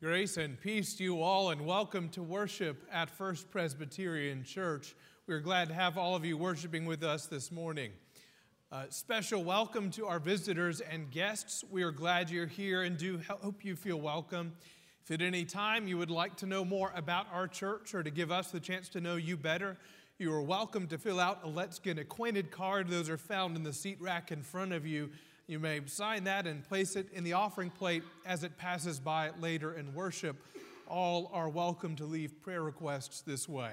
Grace and peace to you all, and welcome to worship at First Presbyterian Church. We're glad to have all of you worshiping with us this morning. Special welcome to our visitors and guests. We are glad you're here and do hope you feel welcome. If at any time you would like to know more about our church or to give us the chance to know you better, you are welcome to fill out a Let's Get Acquainted card. Those are found in the seat rack in front of you. You may sign that and place it in the offering plate as it passes by later in worship. All are welcome to leave prayer requests this way.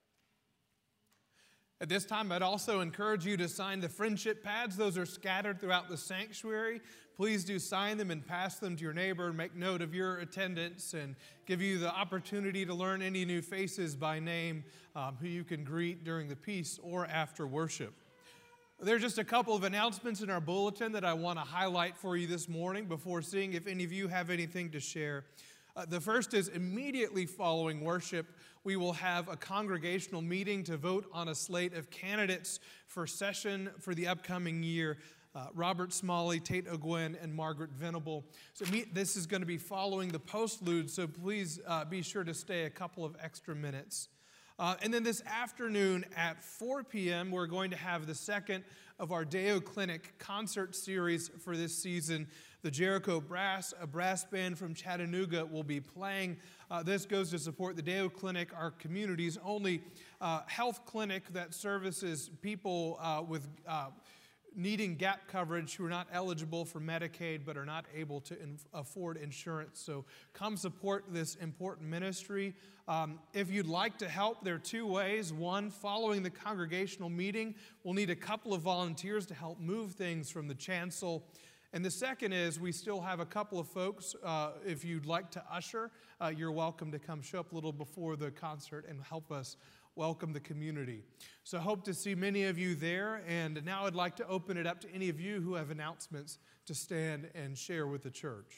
At this time, I'd also encourage you to sign the friendship pads. Those are scattered throughout the sanctuary. Please do sign them and pass them to your neighbor and make note of your attendance and give you the opportunity to learn any new faces by name who you can greet during the peace or after worship. There are just a couple of announcements in our bulletin that I want to highlight for you this morning before seeing if any of you have anything to share. The first is immediately following worship, we will have a congregational meeting to vote on a slate of candidates for session for the upcoming year. Robert Smalley, Tate O'Gwen, and Margaret Venable. So this is going to be following the postlude, so please be sure to stay a couple of extra minutes. And then this afternoon at 4 p.m., we're going to have the second of our Deo Clinic concert series for this season. The Jericho Brass, a brass band from Chattanooga, will be playing. This goes to support the Deo Clinic, our community's only health clinic that services people with needing gap coverage who are not eligible for Medicaid but are not able to afford insurance. So come support this important ministry. If you'd like to help, there are two ways. One, following the congregational meeting, we'll need a couple of volunteers to help move things from the chancel. And the second is we still have a couple of folks, if you'd like to usher, you're welcome to come show up a little before the concert and help us welcome the community. So I hope to see many of you there. And now I'd like to open it up to any of you who have announcements to stand and share with the church.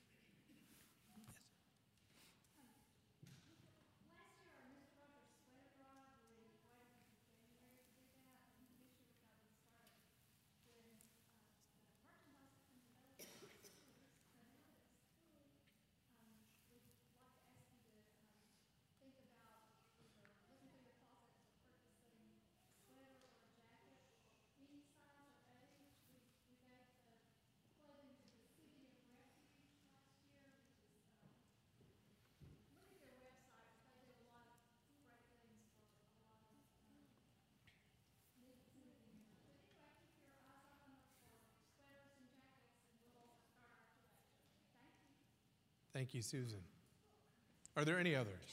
Thank you, Susan. Are there any others?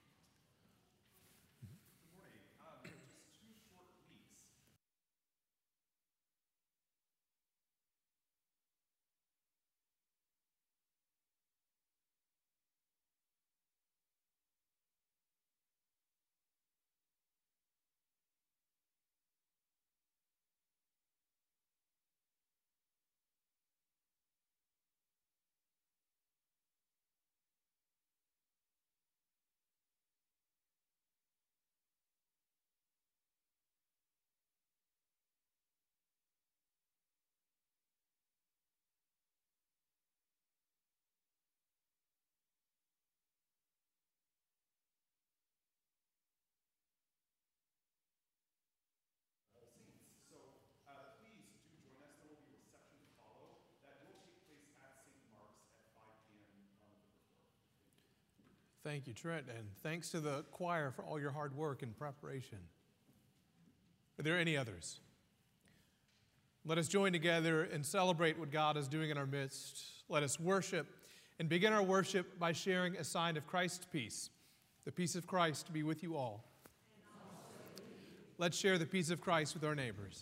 Thank you, Trent, and thanks to the choir for all your hard work and preparation. Are there any others? Let us join together and celebrate what God is doing in our midst. Let us worship and begin our worship by sharing a sign of Christ's peace. The peace of Christ be with you all. Let's share the peace of Christ with our neighbors.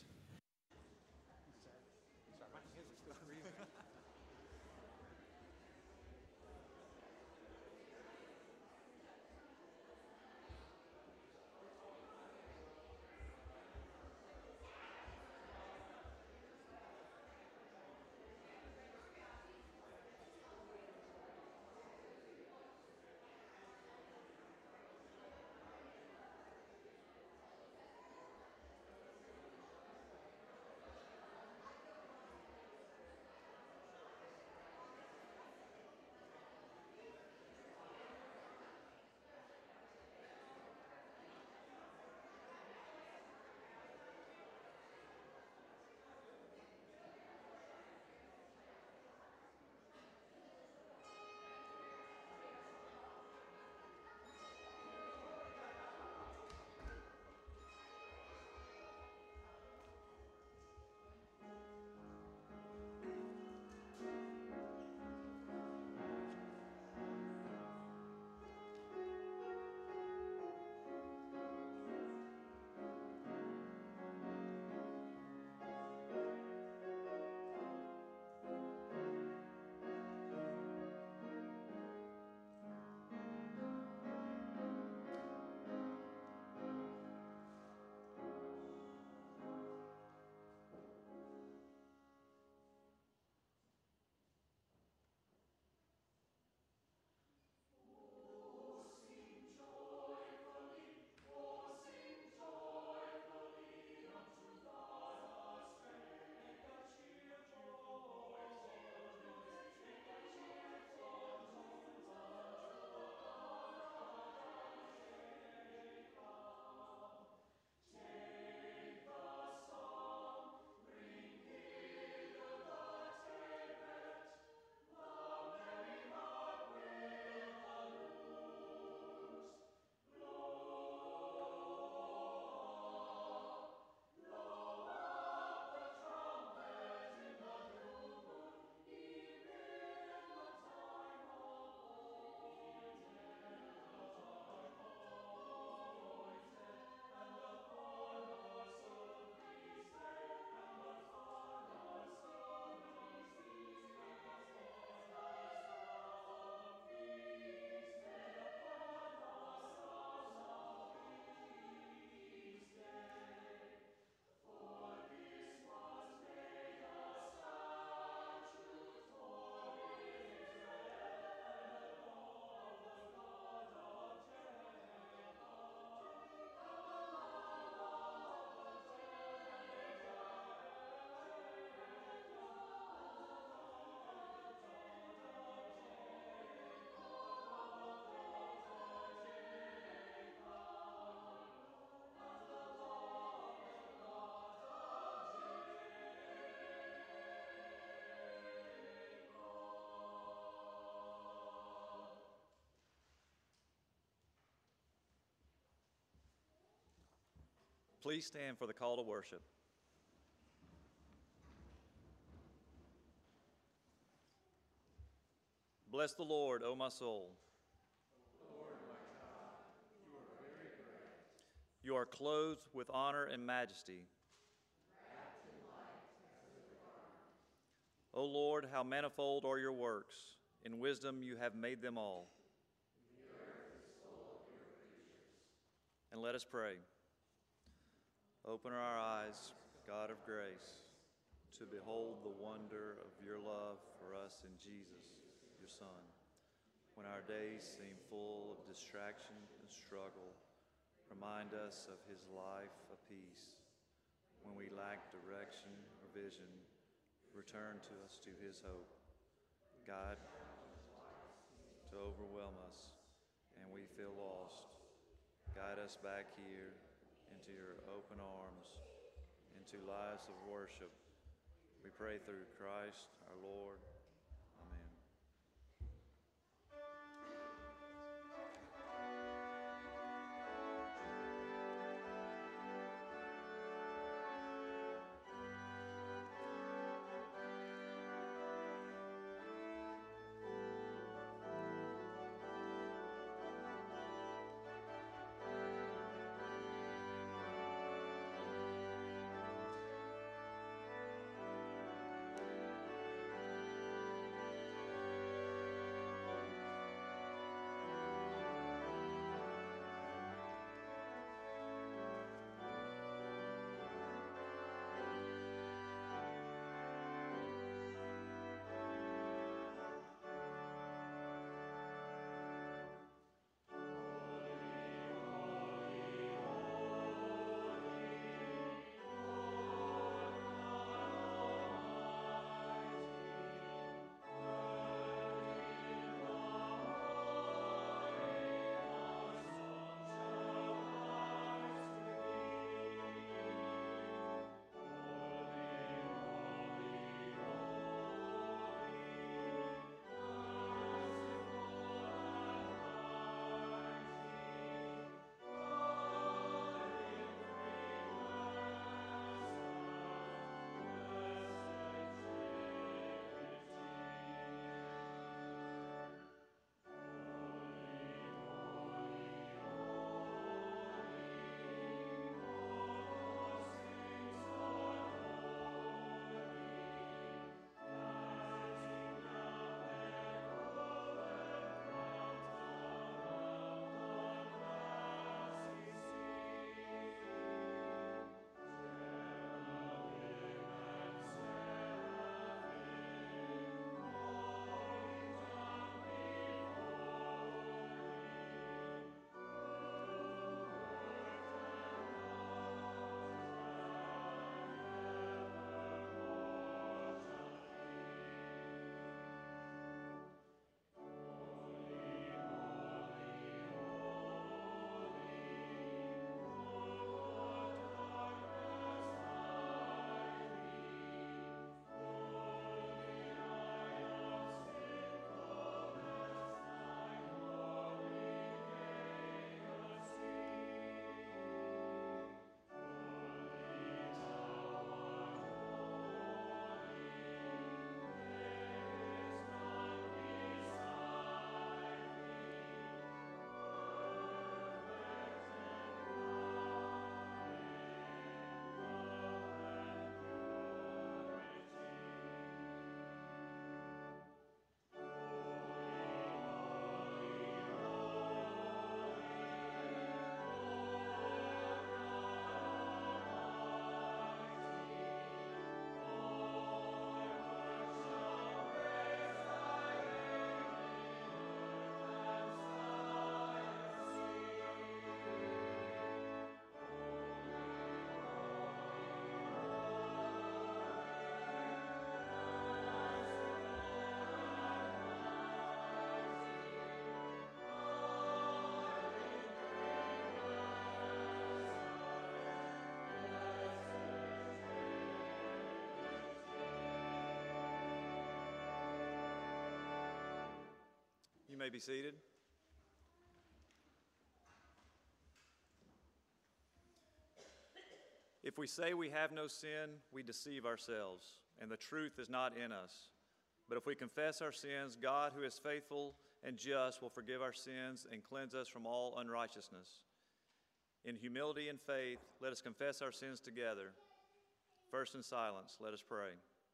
Please stand for the call to worship. Bless the Lord, O my soul. Lord, my God, you are very great. You are clothed with honor and majesty. Wrapped in light as with a garment. O Lord, how manifold are your works. In wisdom you have made them all. The earth is full of your creatures. And let us pray. Open our eyes, God of grace, to behold the wonder of your love for us in Jesus, your Son. When our days seem full of distraction and struggle, remind us of his life of peace. When we lack direction or vision, return to us to his hope. God, to overwhelm us, and we feel lost. Guide us back here into your open arms, into lives of worship. We pray through Christ our Lord. Amen. You may be seated. If we say we have no sin, we deceive ourselves, and the truth is not in us. But if we confess our sins, God, who is faithful and just, will forgive our sins and cleanse us from all unrighteousness. In humility and faith, let us confess our sins together. First, in silence, let us pray.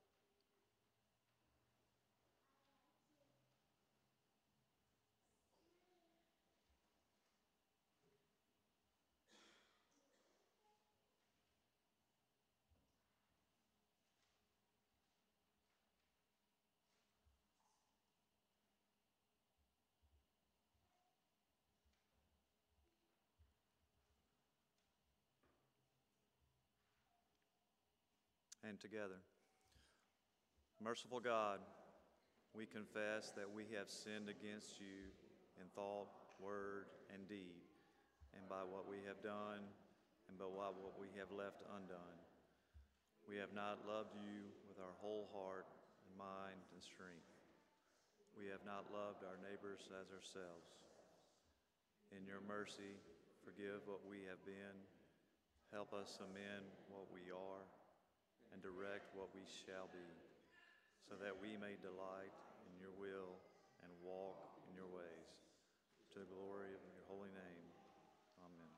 And together. Merciful God, we confess that we have sinned against you in thought, word, and deed, and by what we have done, and by what we have left undone. We have not loved you with our whole heart and mind and strength. We have not loved our neighbors as ourselves. In your mercy, forgive what we have been, help us amend what we are, and direct what we shall be, so that we may delight in your will and walk in your ways. To the glory of your holy name. Amen.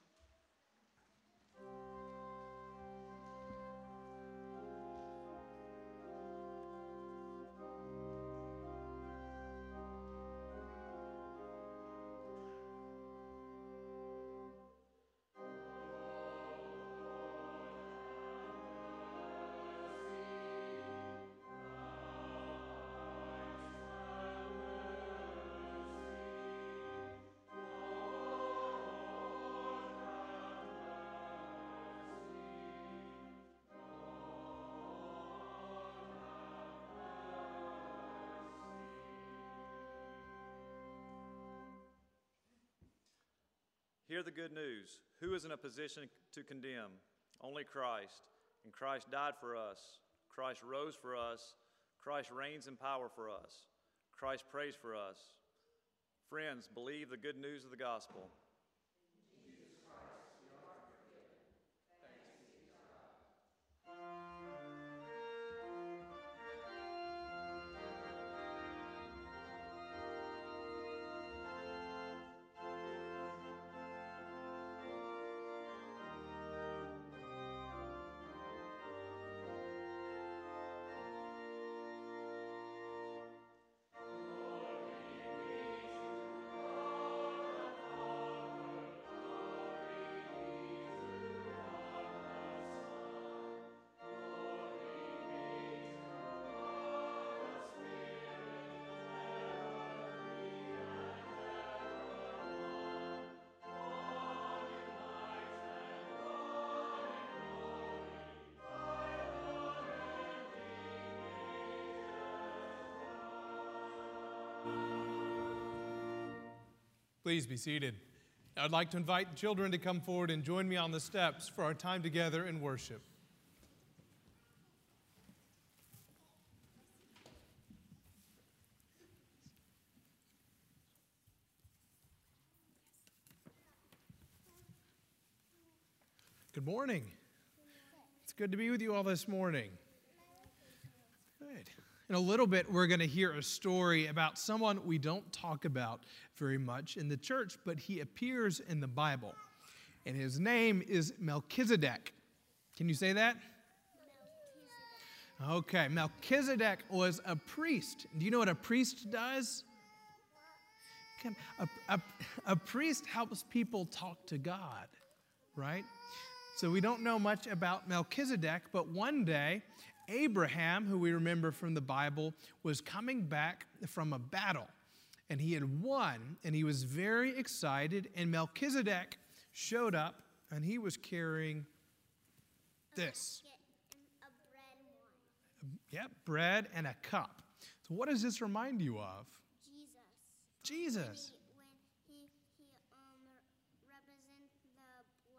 Hear the good news. Who is in a position to condemn? Only Christ. And Christ died for us. Christ rose for us. Christ reigns in power for us. Christ prays for us. Friends, believe the good news of the gospel. Please be seated. I'd like to invite the children to come forward and join me on the steps for our time together in worship. Good morning. It's good to be with you all this morning. Good. In a little bit, we're going to hear a story about someone we don't talk about very much in the church, but he appears in the Bible. And his name is Melchizedek. Can you say that? Okay, Melchizedek was a priest. Do you know what a priest does? A priest helps people talk to God, right? So we don't know much about Melchizedek, but one day, Abraham, who we remember from the Bible, was coming back from a battle, and he had won, and he was very excited, and Melchizedek showed up, and he was carrying this. Bread and a cup. So what does this remind you of? Jesus. When he represents the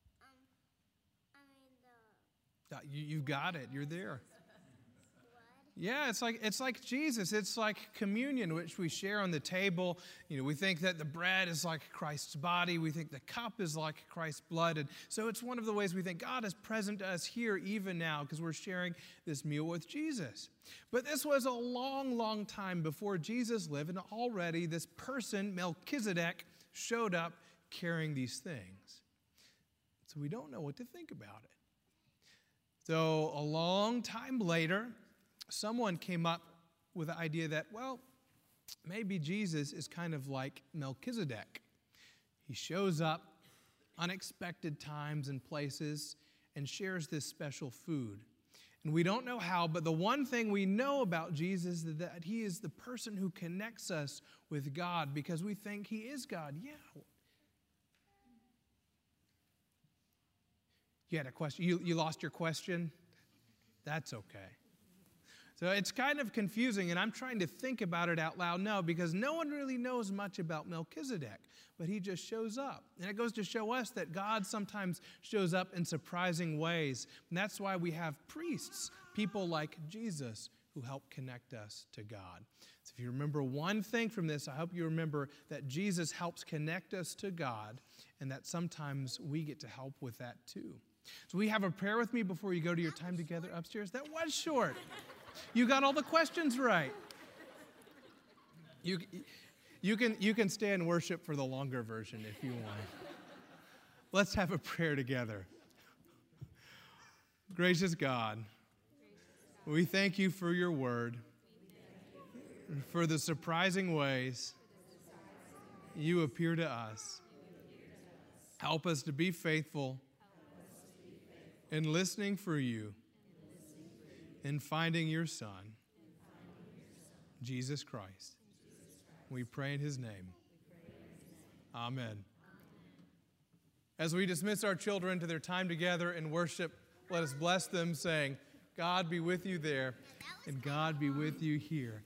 blood, You got it. You're there. Yeah, it's like Jesus. It's like communion, which we share on the table. We think that the bread is like Christ's body. We think the cup is like Christ's blood. And so it's one of the ways we think God is present to us here even now because we're sharing this meal with Jesus. But this was a long, long time before Jesus lived, and already this person, Melchizedek, showed up carrying these things. So we don't know what to think about it. So a long time later, someone came up with the idea that, well, maybe Jesus is kind of like Melchizedek. He shows up unexpected times and places and shares this special food. And we don't know how, but the one thing we know about Jesus is that he is the person who connects us with God because we think he is God. Yeah. You had a question? You lost your question? That's okay. So it's kind of confusing, and I'm trying to think about it out loud now because no one really knows much about Melchizedek, but he just shows up. And it goes to show us that God sometimes shows up in surprising ways. And that's why we have priests, people like Jesus, who help connect us to God. So if you remember one thing from this, I hope you remember that Jesus helps connect us to God, and that sometimes we get to help with that too. So we have a prayer with me before you go to your time together upstairs. That was short. You got all the questions right. You can stay and worship for the longer version if you want. Let's have a prayer together. Gracious God, we thank you for your word, for the surprising ways you appear to us. Help us to be faithful in listening for you. In finding your Son, Jesus Christ. We pray in his name. Amen. As we dismiss our children to their time together in worship, let us bless them, saying, God be with you there, and God be with you here.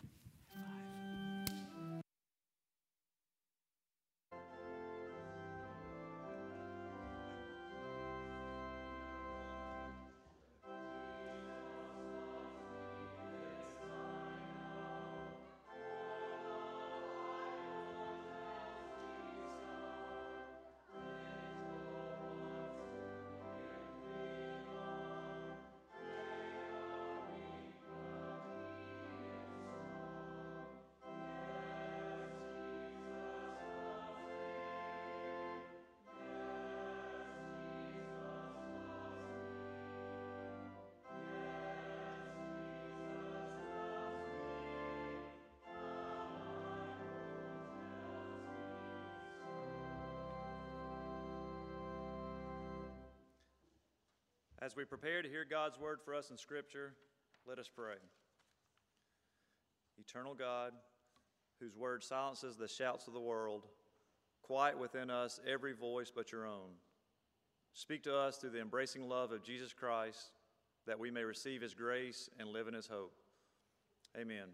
As we prepare to hear God's word for us in Scripture, let us pray. Eternal God, whose word silences the shouts of the world, quiet within us every voice but your own. Speak to us through the embracing love of Jesus Christ, that we may receive his grace and live in his hope. Amen.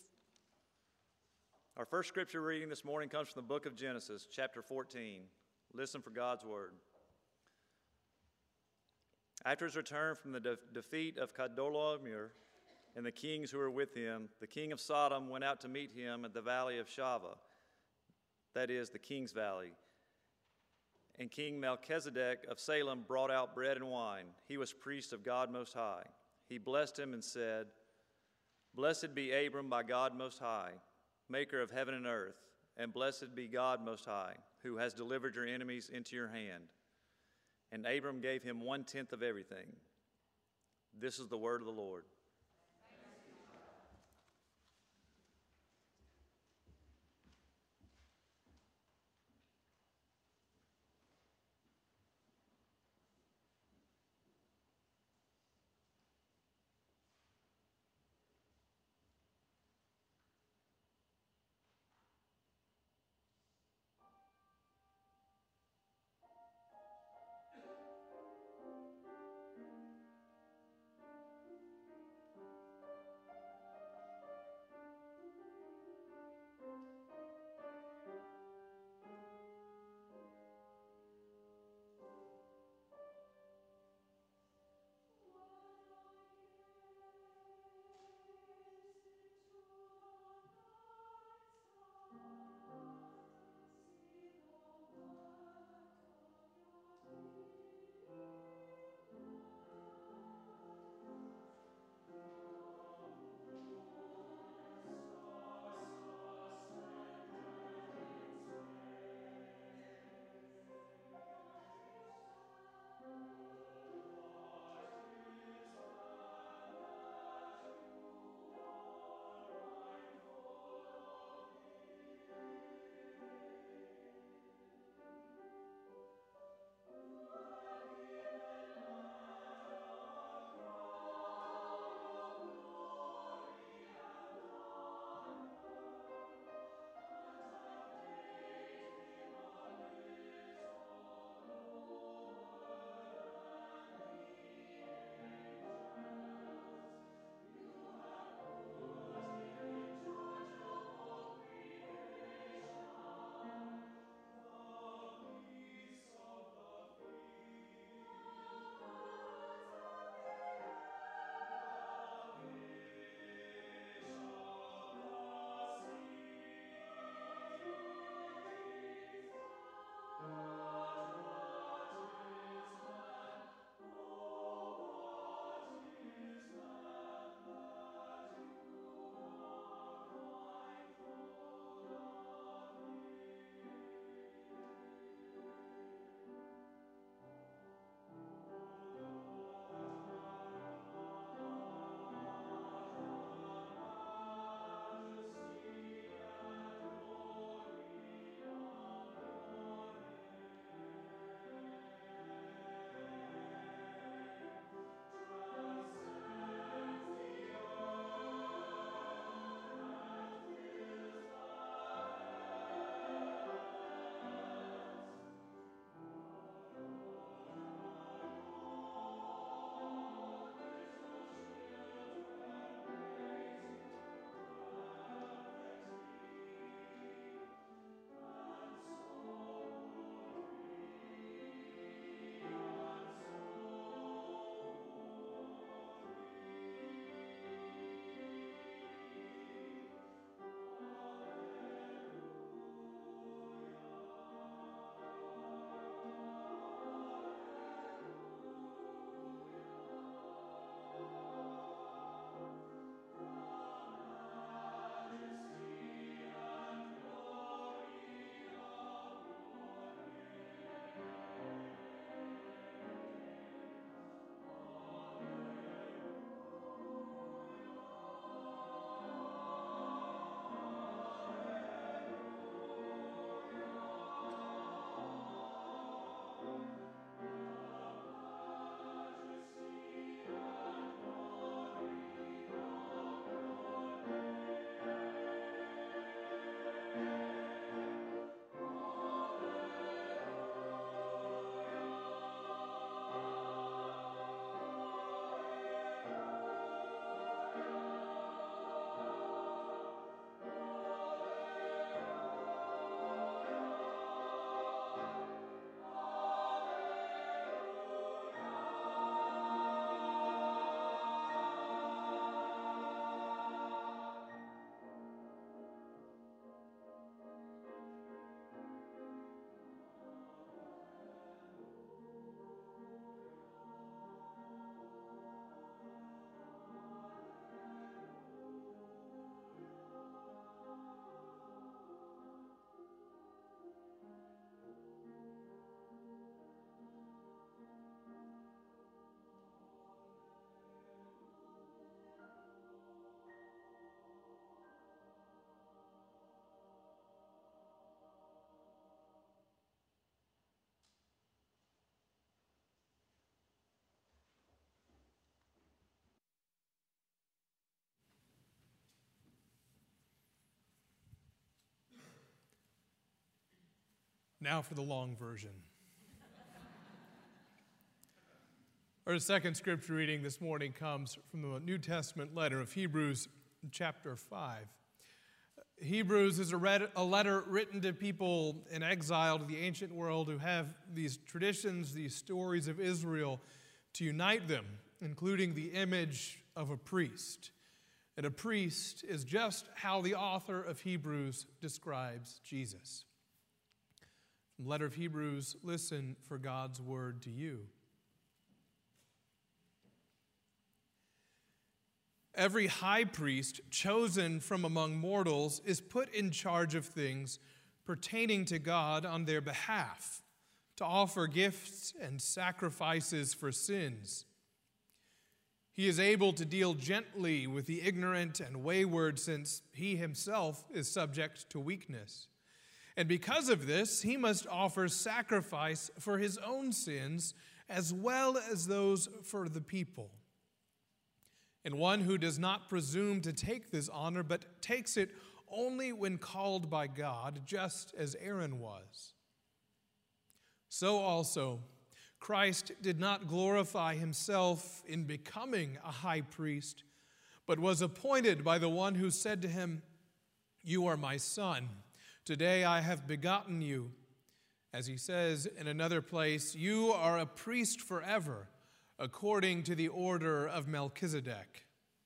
Our first scripture reading this morning comes from the book of Genesis, chapter 14. Listen for God's word. After his return from the defeat of Chedorlaomer and the kings who were with him, the king of Sodom went out to meet him at the valley of Shaveh, that is, the king's valley. And King Melchizedek of Salem brought out bread and wine. He was priest of God Most High. He blessed him and said, Blessed be Abram by God Most High, maker of heaven and earth, and blessed be God Most High, who has delivered your enemies into your hand. And Abram gave him 1/10 of everything. This is the word of the Lord. now for the long version. Our second scripture reading this morning comes from the New Testament letter of Hebrews, chapter 5. Hebrews is a letter written to people in exile to the ancient world who have these traditions, these stories of Israel to unite them, including the image of a priest. And a priest is just how the author of Hebrews describes Jesus. From the letter of Hebrews, listen for God's word to you. Every high priest chosen from among mortals is put in charge of things pertaining to God on their behalf, to offer gifts and sacrifices for sins. He is able to deal gently with the ignorant and wayward, since he himself is subject to weakness. And because of this, he must offer sacrifice for his own sins as well as those for the people. And one who does not presume to take this honor, but takes it only when called by God, just as Aaron was. So also, Christ did not glorify himself in becoming a high priest, but was appointed by the one who said to him, "You are my son. Today I have begotten you." As he says in another place, "You are a priest forever, according to the order of Melchizedek."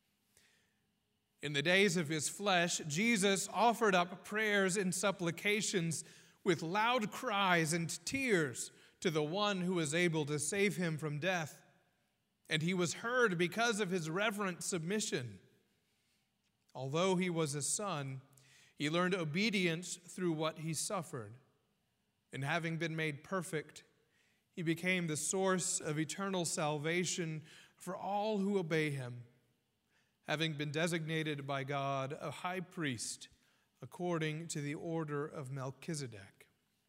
In the days of his flesh, Jesus offered up prayers and supplications with loud cries and tears to the one who was able to save him from death. And he was heard because of his reverent submission. Although he was a son, he learned obedience through what he suffered. And having been made perfect, he became the source of eternal salvation for all who obey him, having been designated by God a high priest according to the order of Melchizedek.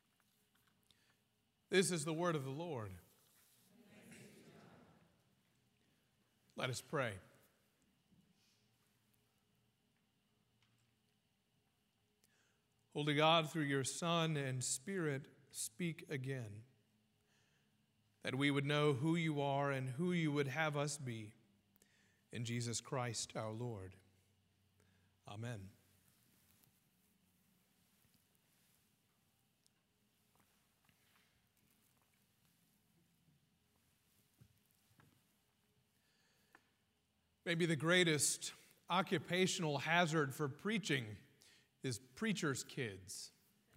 This is the word of the Lord. Let us pray. Holy God, through your Son and Spirit, speak again, that we would know who you are and who you would have us be. In Jesus Christ our Lord. Amen. Maybe the greatest occupational hazard for preaching is preachers' kids.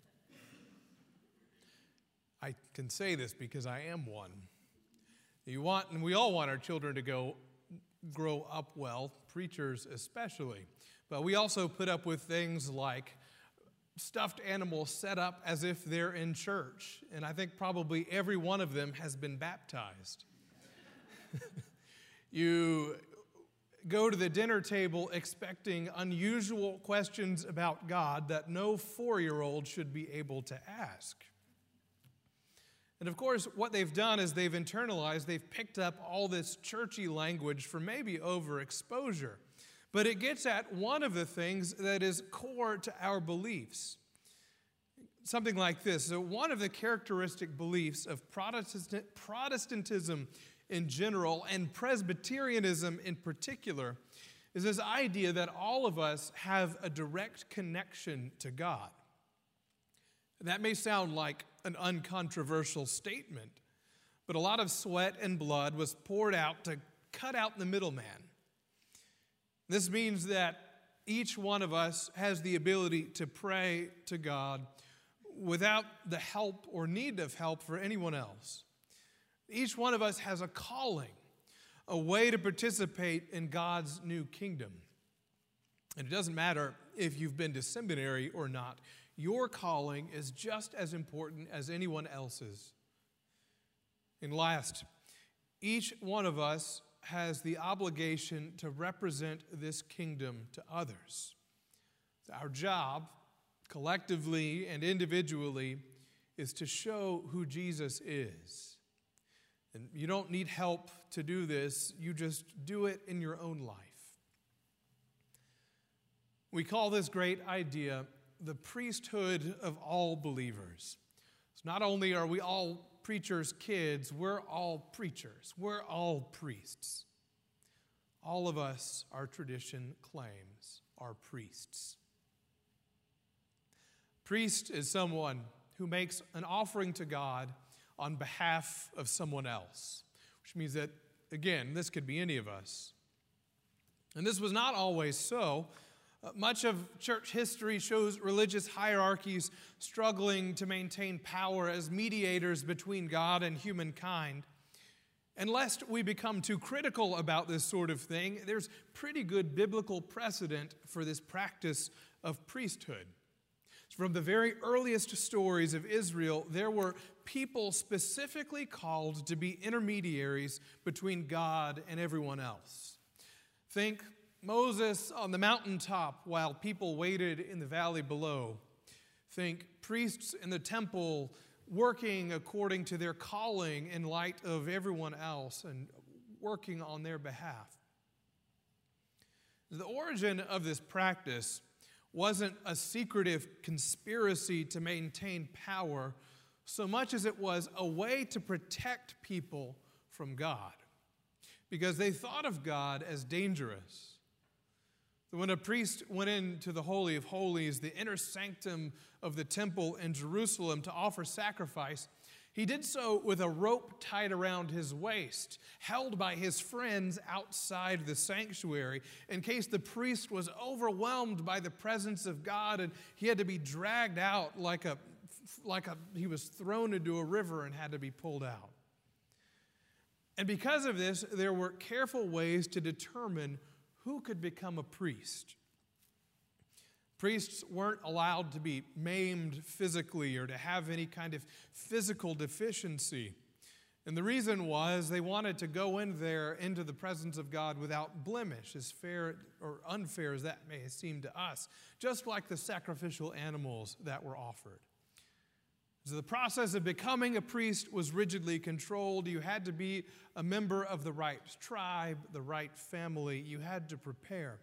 I can say this because I am one. We all want our children to grow up well, preachers especially. But we also put up with things like stuffed animals set up as if they're in church. And I think probably every one of them has been baptized. You go to the dinner table expecting unusual questions about God that no 4-year-old should be able to ask. And of course, what they've done is they've picked up all this churchy language for maybe overexposure. But it gets at one of the things that is core to our beliefs. Something like this. So one of the characteristic beliefs of Protestantism in general and Presbyterianism in particular is this idea that all of us have a direct connection to God. That may sound like an uncontroversial statement, but a lot of sweat and blood was poured out to cut out the middleman. This means that each one of us has the ability to pray to God without the help or need of help for anyone else. Each one of us has a calling, a way to participate in God's new kingdom. And it doesn't matter if you've been to seminary or not. Your calling is just as important as anyone else's. And last, each one of us has the obligation to represent this kingdom to others. Our job, collectively and individually, is to show who Jesus is. And you don't need help to do this. You just do it in your own life. We call this great idea the priesthood of all believers. It's Not only are we all preachers' kids, we're all preachers. We're all priests. All of us, our tradition claims, are priests. Priest is someone who makes an offering to God on behalf of someone else, which means that, again, this could be any of us. And this was not always so. Much of church history shows religious hierarchies struggling to maintain power as mediators between God and humankind. And lest we become too critical about this sort of thing, there's pretty good biblical precedent for this practice of priesthood. From the very earliest stories of Israel, there were people specifically called to be intermediaries between God and everyone else. Think Moses on the mountaintop while people waited in the valley below. Think priests in the temple working according to their calling in light of everyone else and working on their behalf. The origin of this practice wasn't a secretive conspiracy to maintain power so much as it was a way to protect people from God, because they thought of God as dangerous. When a priest went into the Holy of Holies, the inner sanctum of the temple in Jerusalem, to offer sacrifice, he did so with a rope tied around his waist, held by his friends outside the sanctuary, in case the priest was overwhelmed by the presence of God and he had to be dragged out he was thrown into a river and had to be pulled out. And because of this, there were careful ways to determine who could become a priest. Priests weren't allowed to be maimed physically or to have any kind of physical deficiency. And the reason was they wanted to go in there into the presence of God without blemish, as fair or unfair as that may seem to us, just like the sacrificial animals that were offered. So the process of becoming a priest was rigidly controlled. You had to be a member of the right tribe, the right family. You had to prepare.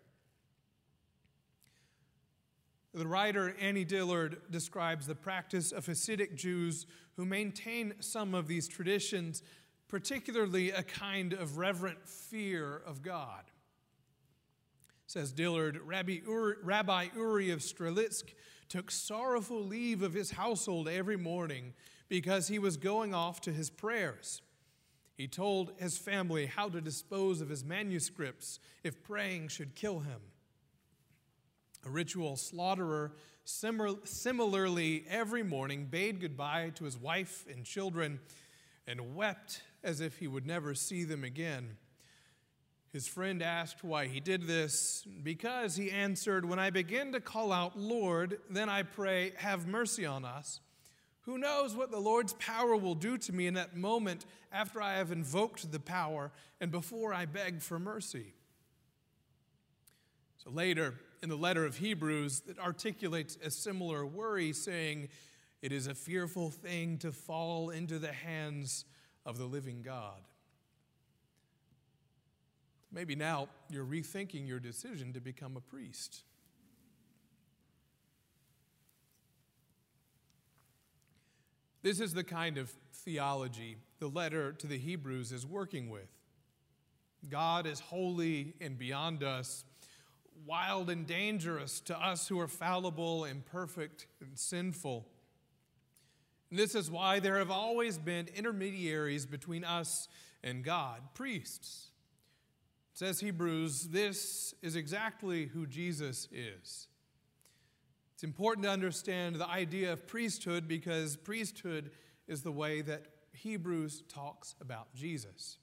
The writer Annie Dillard describes the practice of Hasidic Jews who maintain some of these traditions, particularly a kind of reverent fear of God. Says Dillard, Rabbi Uri of Strelitsk took sorrowful leave of his household every morning because he was going off to his prayers. He told his family how to dispose of his manuscripts if praying should kill him. A ritual slaughterer similarly every morning bade goodbye to his wife and children and wept as if he would never see them again. His friend asked why he did this. Because, he answered, when I begin to call out, Lord, then I pray, have mercy on us. Who knows what the Lord's power will do to me in that moment after I have invoked the power and before I beg for mercy? So later, in the letter of Hebrews, it articulates a similar worry, saying, it is a fearful thing to fall into the hands of the living God. Maybe now you're rethinking your decision to become a priest. This is the kind of theology the letter to the Hebrews is working with. God is holy and beyond us, wild and dangerous to us who are fallible, imperfect, and sinful. And this is why there have always been intermediaries between us and God, priests. Says Hebrews, this is exactly who Jesus is. It's important to understand the idea of priesthood because priesthood is the way that Hebrews talks about Jesus.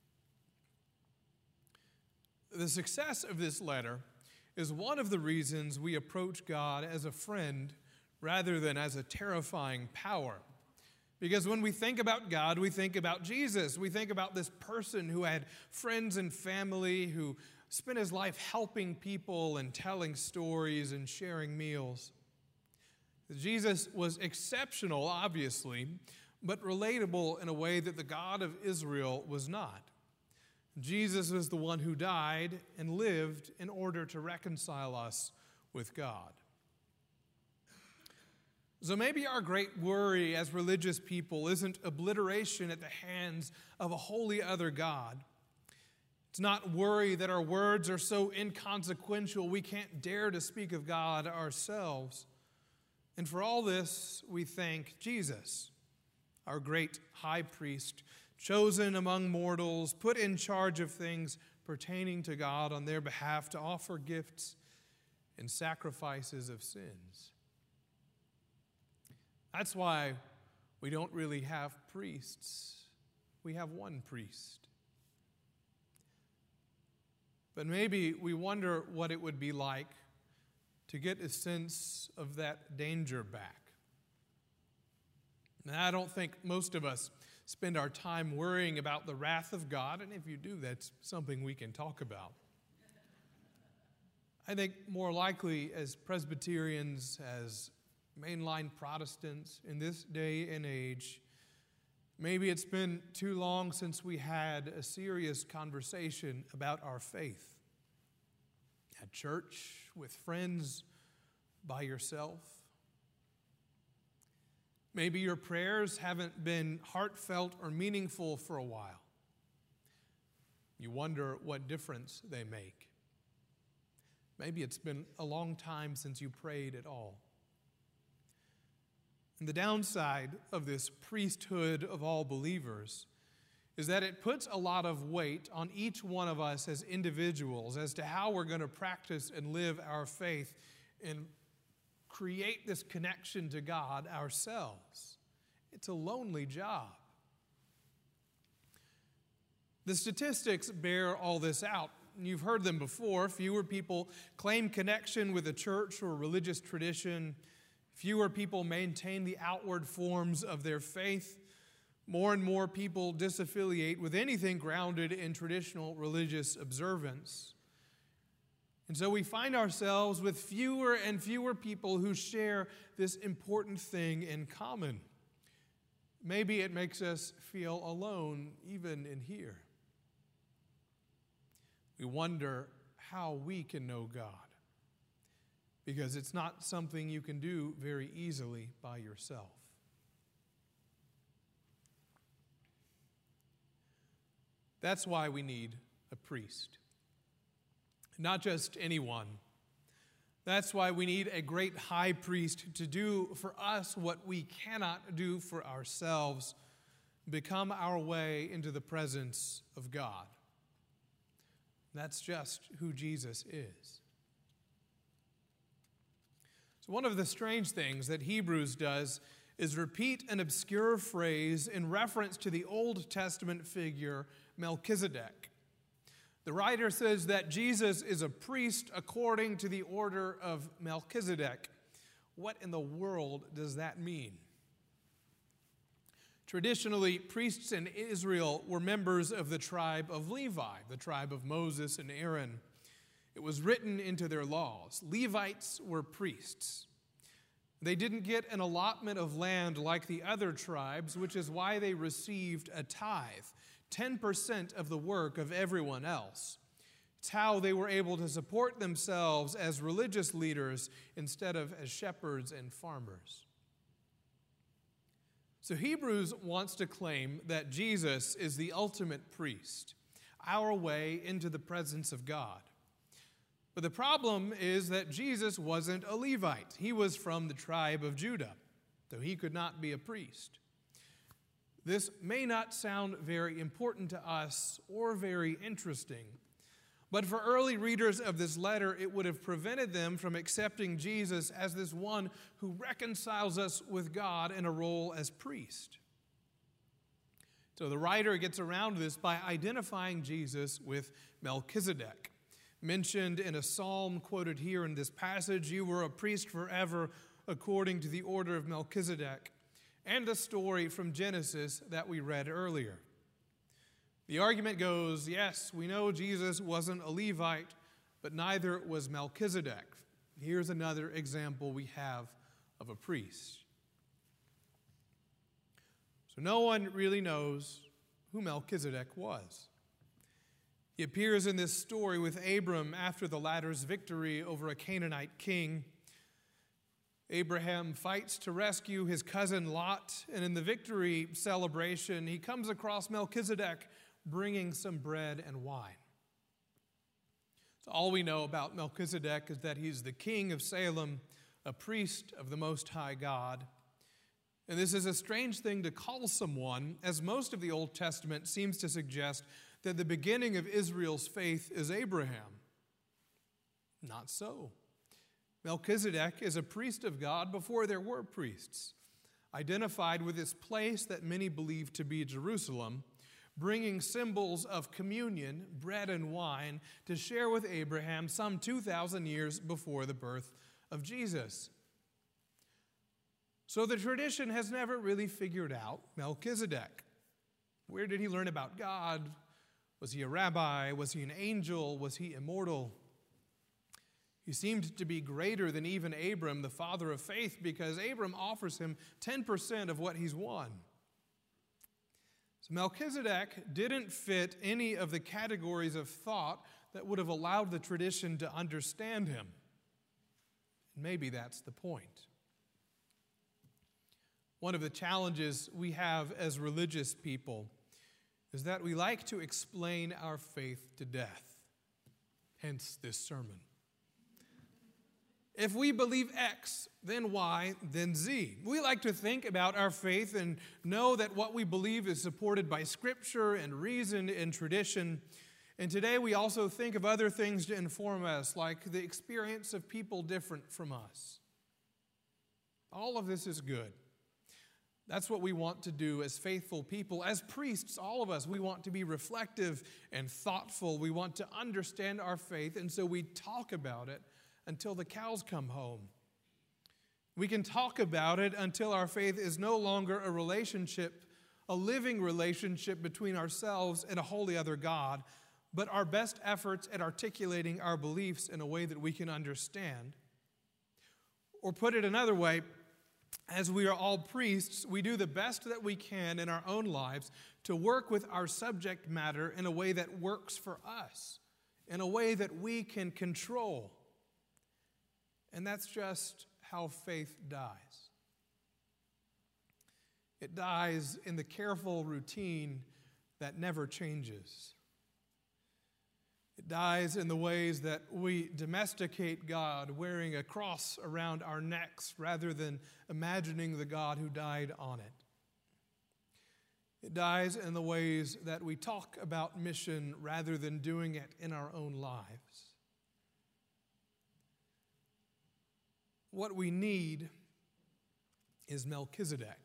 The success of this letter is one of the reasons we approach God as a friend rather than as a terrifying power. Because when we think about God, we think about Jesus. We think about this person who had friends and family, who spent his life helping people and telling stories and sharing meals. Jesus was exceptional, obviously, but relatable in a way that the God of Israel was not. Jesus is the one who died and lived in order to reconcile us with God. So maybe our great worry as religious people isn't obliteration at the hands of a wholly other God. It's not worry that our words are so inconsequential we can't dare to speak of God ourselves. And for all this, we thank Jesus, our great high priest, chosen among mortals, put in charge of things pertaining to God on their behalf to offer gifts and sacrifices of sins. That's why we don't really have priests. We have one priest. But maybe we wonder what it would be like to get a sense of that danger back. Now, I don't think most of us spend our time worrying about the wrath of God, and if you do, that's something we can talk about. I think more likely as Presbyterians, as mainline Protestants in this day and age, maybe it's been too long since we had a serious conversation about our faith. At church, with friends, by yourself. Maybe your prayers haven't been heartfelt or meaningful for a while. You wonder what difference they make. Maybe it's been a long time since you prayed at all. And the downside of this priesthood of all believers is that it puts a lot of weight on each one of us as individuals as to how we're going to practice and live our faith and create this connection to God ourselves. It's a lonely job. The statistics bear all this out. You've heard them before. Fewer people claim connection with a church or religious tradition. Fewer people maintain the outward forms of their faith. More and more people disaffiliate with anything grounded in traditional religious observance. And so we find ourselves with fewer and fewer people who share this important thing in common. Maybe it makes us feel alone even in here. We wonder how we can know God, because it's not something you can do very easily by yourself. That's why we need a priest. Not just anyone. That's why we need a great high priest to do for us what we cannot do for ourselves, become our way into the presence of God. That's just who Jesus is. So one of the strange things that Hebrews does is repeat an obscure phrase in reference to the Old Testament figure Melchizedek. The writer says that Jesus is a priest according to the order of Melchizedek. What in the world does that mean? Traditionally, priests in Israel were members of the tribe of Levi, the tribe of Moses and Aaron. It was written into their laws. Levites were priests. They didn't get an allotment of land like the other tribes, which is why they received a tithe, 10% of the work of everyone else. It's how they were able to support themselves as religious leaders instead of as shepherds and farmers. So Hebrews wants to claim that Jesus is the ultimate priest, our way into the presence of God. But the problem is that Jesus wasn't a Levite. He was from the tribe of Judah, so he could not be a priest. This may not sound very important to us or very interesting, but for early readers of this letter, it would have prevented them from accepting Jesus as this one who reconciles us with God in a role as priest. So the writer gets around this by identifying Jesus with Melchizedek. Mentioned in a psalm quoted here in this passage, you were a priest forever according to the order of Melchizedek, and the story from Genesis that we read earlier. The argument goes, yes, we know Jesus wasn't a Levite, but neither was Melchizedek. Here's another example we have of a priest. So no one really knows who Melchizedek was. He appears in this story with Abram after the latter's victory over a Canaanite king. Abraham fights to rescue his cousin Lot, and in the victory celebration, he comes across Melchizedek bringing some bread and wine. So all we know about Melchizedek is that he's the king of Salem, a priest of the Most High God. And this is a strange thing to call someone, as most of the Old Testament seems to suggest that the beginning of Israel's faith is Abraham. Not so. Melchizedek is a priest of God before there were priests, identified with this place that many believe to be Jerusalem, bringing symbols of communion, bread and wine, to share with Abraham some 2,000 years before the birth of Jesus. So the tradition has never really figured out Melchizedek. Where did he learn about God? Was he a rabbi? Was he an angel? Was he immortal? He seemed to be greater than even Abram, the father of faith, because Abram offers him 10% of what he's won. So Melchizedek didn't fit any of the categories of thought that would have allowed the tradition to understand him. And maybe that's the point. One of the challenges we have as religious people is that we like to explain our faith to death, hence this sermon. If we believe X, then Y, then Z. We like to think about our faith and know that what we believe is supported by Scripture and reason and tradition. And today we also think of other things to inform us, like the experience of people different from us. All of this is good. That's what we want to do as faithful people. As priests, all of us, we want to be reflective and thoughtful. We want to understand our faith, and so we talk about it until the cows come home. We can talk about it until our faith is no longer a relationship, a living relationship between ourselves and a wholly other God, but our best efforts at articulating our beliefs in a way that we can understand. Or put it another way, as we are all priests, we do the best that we can in our own lives to work with our subject matter in a way that works for us, in a way that we can control. And that's just how faith dies. It dies in the careful routine that never changes. It dies in the ways that we domesticate God, wearing a cross around our necks rather than imagining the God who died on it. It dies in the ways that we talk about mission rather than doing it in our own lives. What we need is Melchizedek,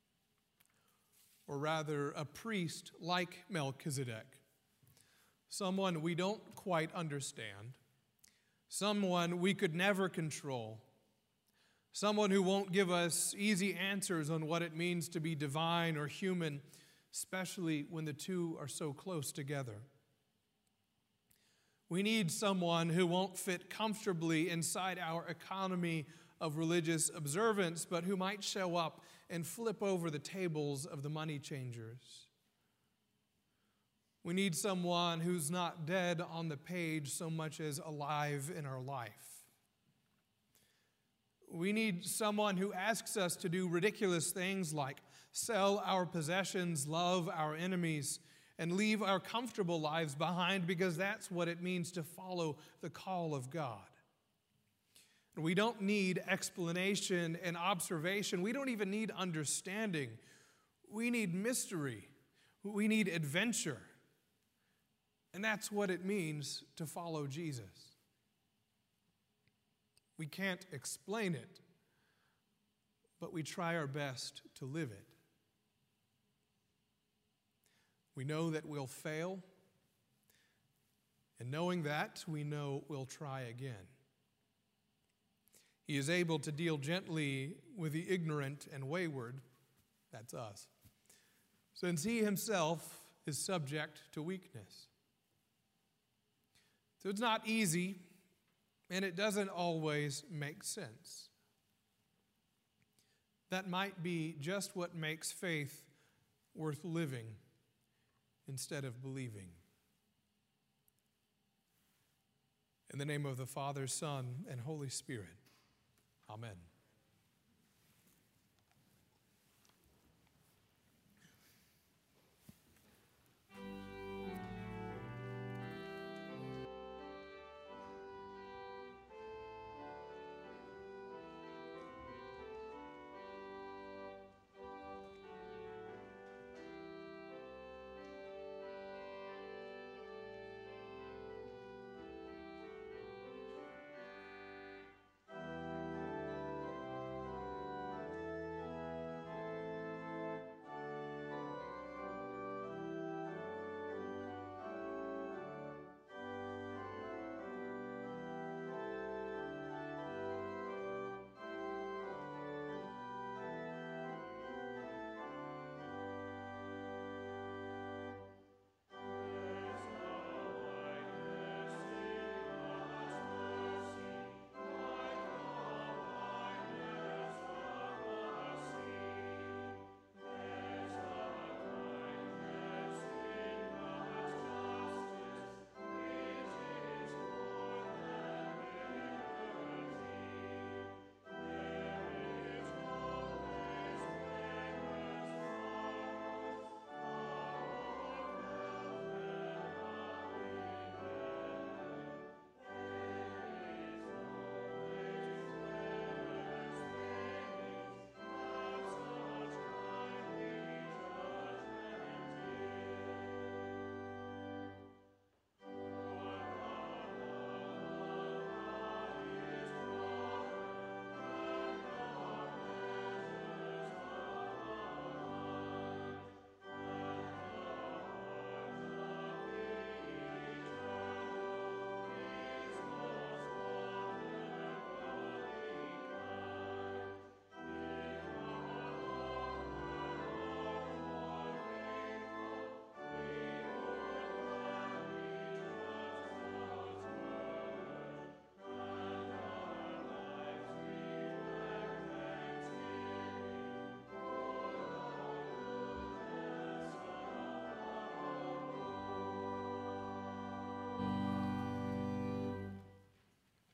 or rather a priest like Melchizedek, someone we don't quite understand, someone we could never control, someone who won't give us easy answers on what it means to be divine or human, especially when the two are so close together. We need someone who won't fit comfortably inside our economy of religious observance, but who might show up and flip over the tables of the money changers. We need someone who's not dead on the page so much as alive in our life. We need someone who asks us to do ridiculous things like sell our possessions, love our enemies, and leave our comfortable lives behind, because that's what it means to follow the call of God. And we don't need explanation and observation. We don't even need understanding. We need mystery. We need adventure. And that's what it means to follow Jesus. We can't explain it, but we try our best to live it. We know that we'll fail, and knowing that, we know we'll try again. He is able to deal gently with the ignorant and wayward, that's us, since he himself is subject to weakness. So it's not easy, and it doesn't always make sense. That might be just what makes faith worth living instead of believing. In the name of the Father, Son, and Holy Spirit, amen.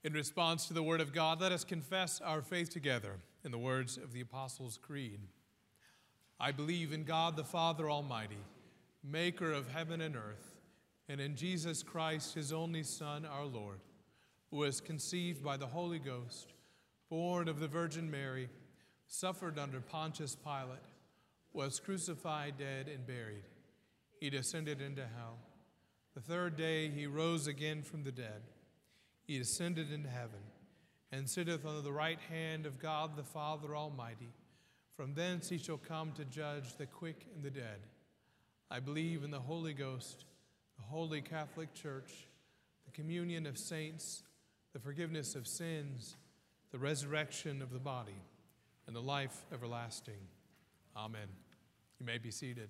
In response to the word of God, let us confess our faith together in the words of the Apostles' Creed. I believe in God the Father Almighty, maker of heaven and earth, and in Jesus Christ, his only Son, our Lord, who was conceived by the Holy Ghost, born of the Virgin Mary, suffered under Pontius Pilate, was crucified, dead, and buried. He descended into hell. The third day he rose again from the dead. He ascended into heaven, and sitteth on the right hand of God the Father Almighty. From thence he shall come to judge the quick and the dead. I believe in the Holy Ghost, the holy Catholic Church, the communion of saints, the forgiveness of sins, the resurrection of the body, and the life everlasting. Amen. You may be seated.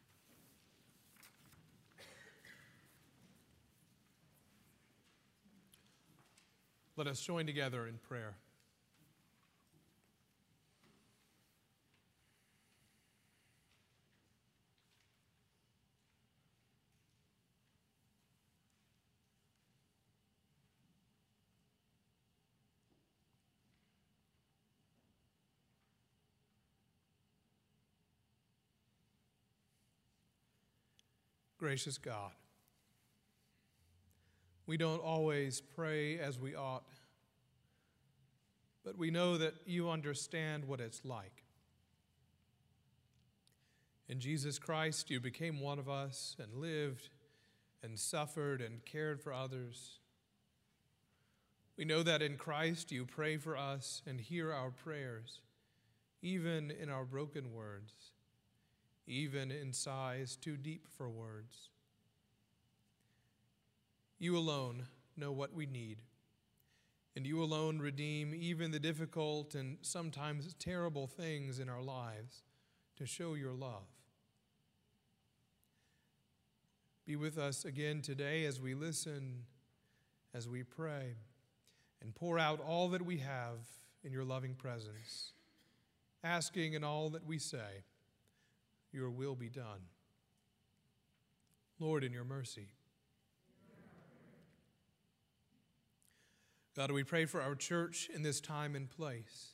Let us join together in prayer. Gracious God, we don't always pray as we ought, but we know that you understand what it's like. In Jesus Christ, you became one of us and lived and suffered and cared for others. We know that in Christ you pray for us and hear our prayers, even in our broken words, even in sighs too deep for words. You alone know what we need, and you alone redeem even the difficult and sometimes terrible things in our lives to show your love. Be with us again today as we listen, as we pray, and pour out all that we have in your loving presence, asking in all that we say, your will be done. Lord, in your mercy. God, we pray for our church in this time and place.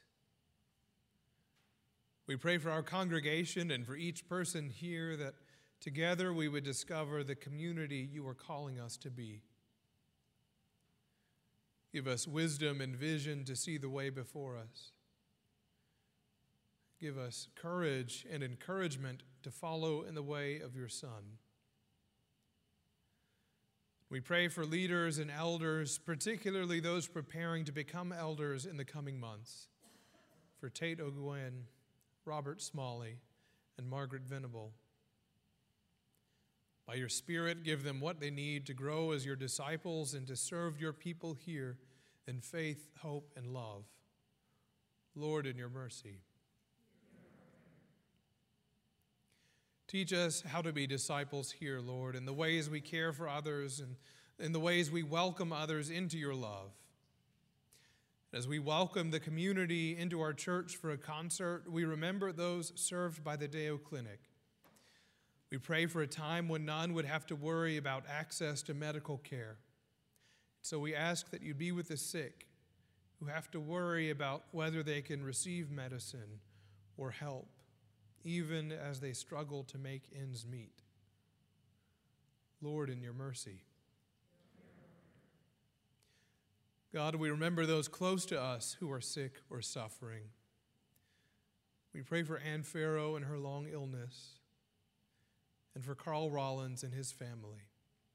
We pray for our congregation and for each person here that together we would discover the community you are calling us to be. Give us wisdom and vision to see the way before us. Give us courage and encouragement to follow in the way of your Son. We pray for leaders and elders, particularly those preparing to become elders in the coming months, for Tate Oguen, Robert Smalley, and Margaret Venable. By your Spirit, give them what they need to grow as your disciples and to serve your people here in faith, hope, and love. Lord, in your mercy. Teach us how to be disciples here, Lord, in the ways we care for others and in the ways we welcome others into your love. As we welcome the community into our church for a concert, we remember those served by the Deo Clinic. We pray for a time when none would have to worry about access to medical care. So we ask that you be with the sick who have to worry about whether they can receive medicine or help, even as they struggle to make ends meet. Lord, in your mercy. God, we remember those close to us who are sick or suffering. We pray for Ann Farrow and her long illness, and for Carl Rollins and his family.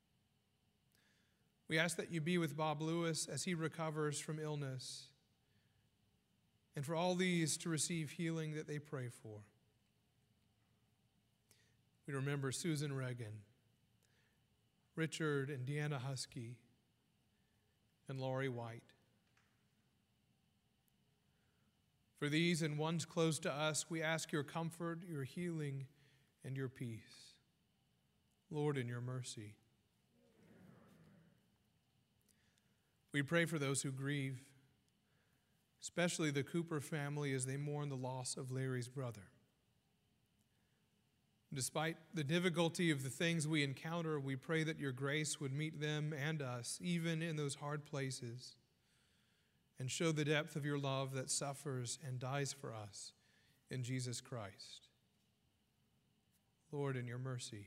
We ask that you be with Bob Lewis as he recovers from illness, and for all these to receive healing that they pray for. We remember Susan Reagan, Richard and Deanna Husky, and Laurie White. For these and ones close to us, we ask your comfort, your healing, and your peace. Lord, in your mercy. We pray for those who grieve, especially the Cooper family as they mourn the loss of Larry's brother. Despite the difficulty of the things we encounter, we pray that your grace would meet them and us, even in those hard places. and show the depth of your love that suffers and dies for us in Jesus Christ. Lord, in your mercy.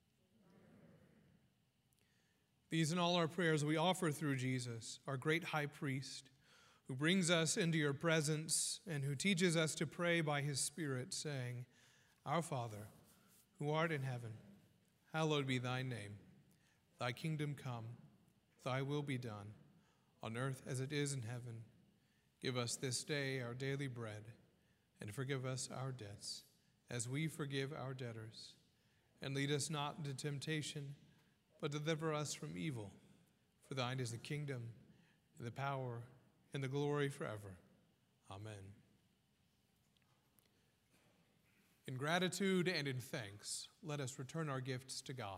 These and all our prayers we offer through Jesus, our great high priest, who brings us into your presence and who teaches us to pray by his Spirit, saying, Our Father, who art in heaven, hallowed be thy name. Thy kingdom come, thy will be done, on earth as it is in heaven. Give us this day our daily bread, and forgive us our debts, as we forgive our debtors. And lead us not into temptation, but deliver us from evil. For thine is the kingdom, and the power, and the glory forever. Amen. In gratitude and in thanks, let us return our gifts to God.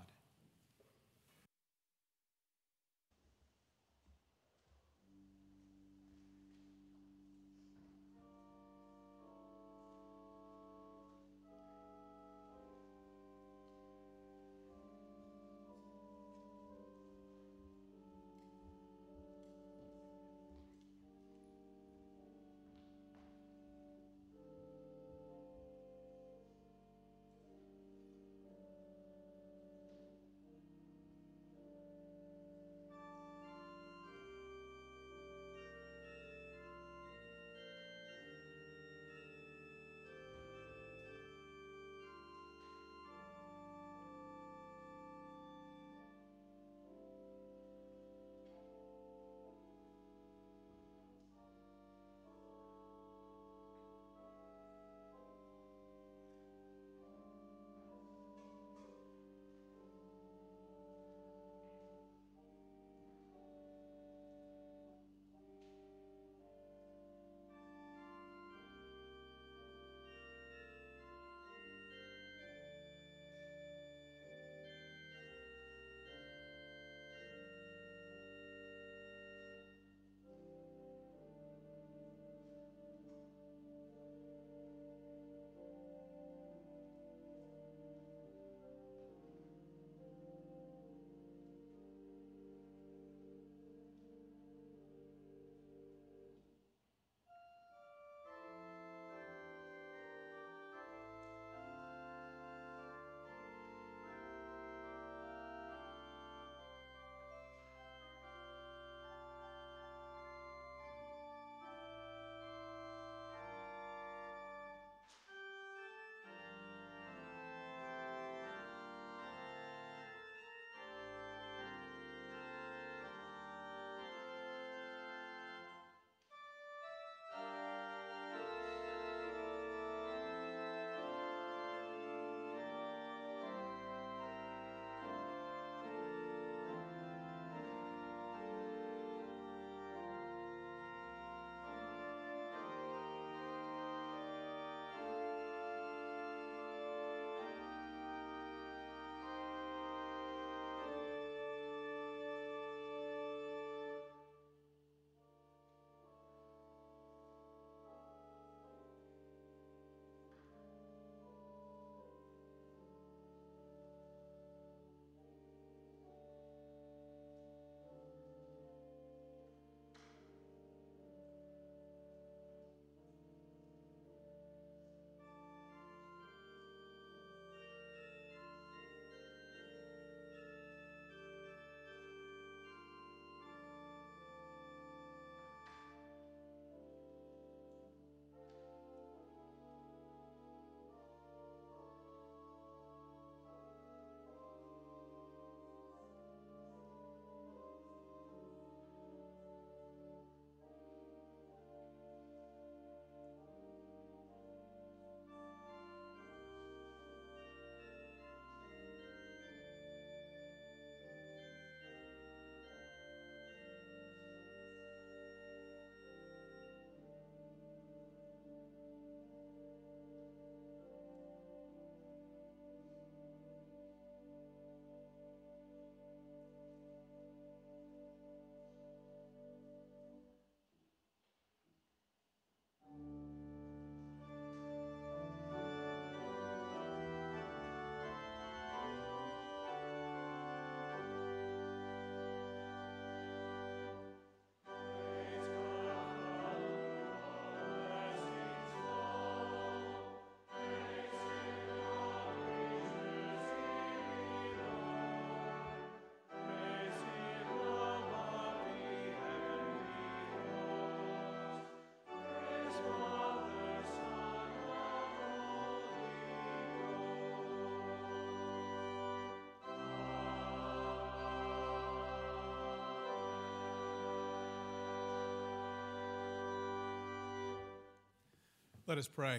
Let us pray.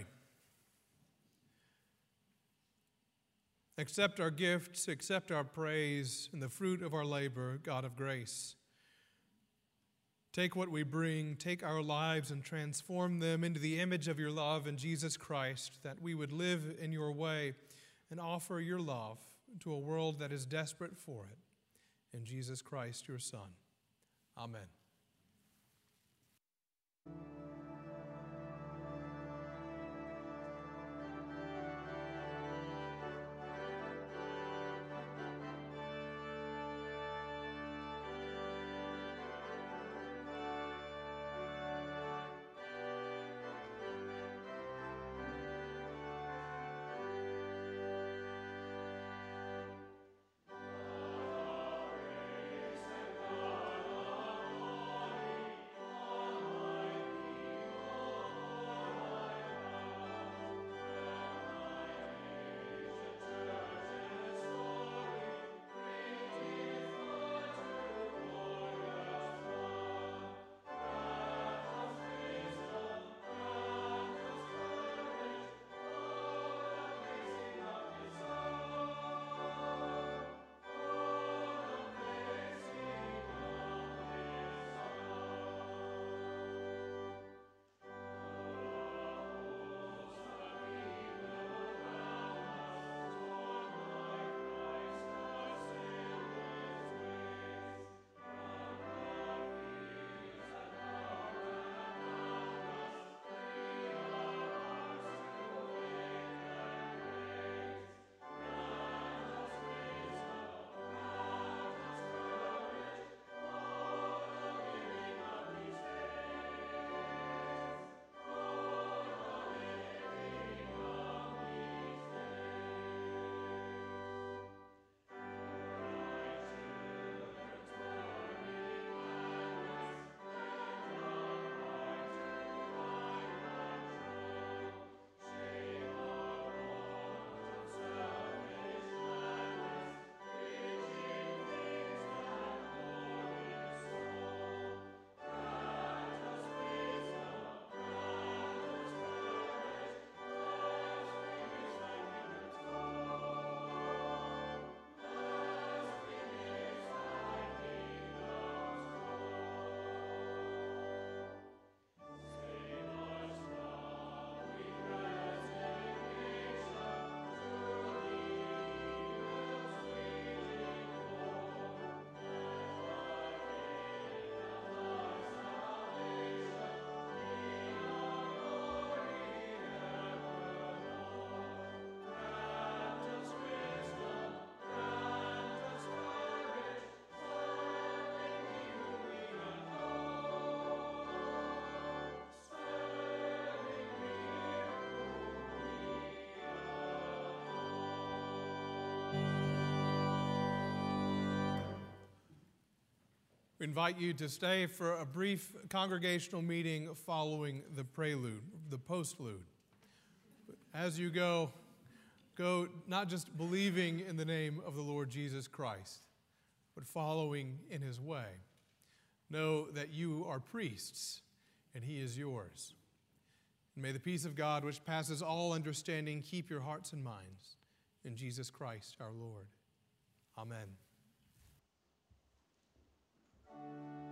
Accept our gifts, accept our praise, and the fruit of our labor, God of grace. Take what we bring, take our lives, and transform them into the image of your love in Jesus Christ, that we would live in your way and offer your love to a world that is desperate for it. In Jesus Christ, your Son. Amen. We invite you to stay for a brief congregational meeting following the prelude, the postlude. As you go not just believing in the name of the Lord Jesus Christ, but following in his way. Know that you are priests, and he is yours. And may the peace of God, which passes all understanding, keep your hearts and minds. In Jesus Christ our Lord. Amen.